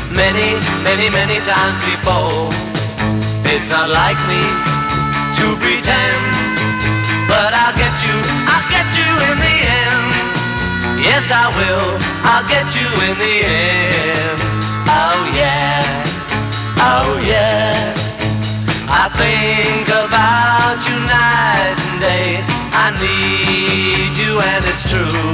many, many, many times before. It's not like me to pretend, but I'll get you in the end. Yes, I will, I'll get you in the end. Oh yeah, oh yeah. I think about you night and day. I need you and it's true.